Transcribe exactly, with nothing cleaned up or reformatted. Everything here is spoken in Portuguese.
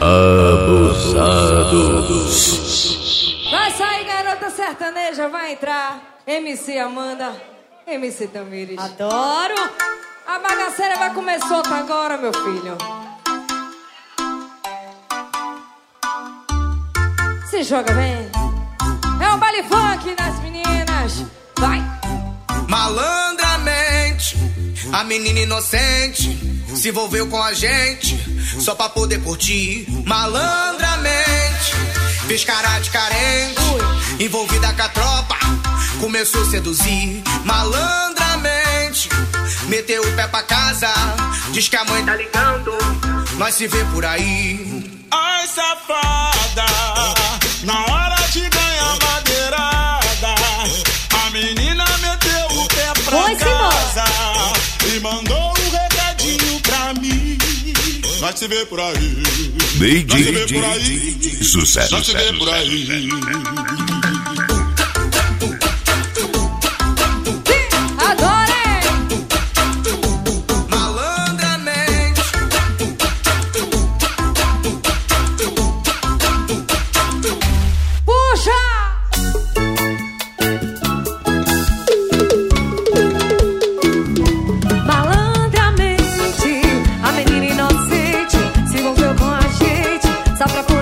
Abusados. Vai sair garota sertaneja, vai entrar M C Amanda, M C Tamires. Adoro! A bagaceira vai comer solta agora, meu filho. Se joga bem. É o baile funk das meninas. Vai! Malandramente, a menina inocente se envolveu com a gente só pra poder curtir. Malandramente, fez cara de carente, envolvida com a tropa, começou a seduzir. Malandramente, meteu o pé pra casa, diz que a mãe tá ligando, nós se vê por aí. Ai, safada, na hora de ganhar madeirada, a menina meteu o pé pra Foi casa e mandou um recadinho pra mim. Nós se vê por aí. D Nós se vê J por aí. Sucesso. Nós se vê por aí. Agora é! Malandramente, Puxa! Malandramente, a menina inocente se envolveu com a gente só pra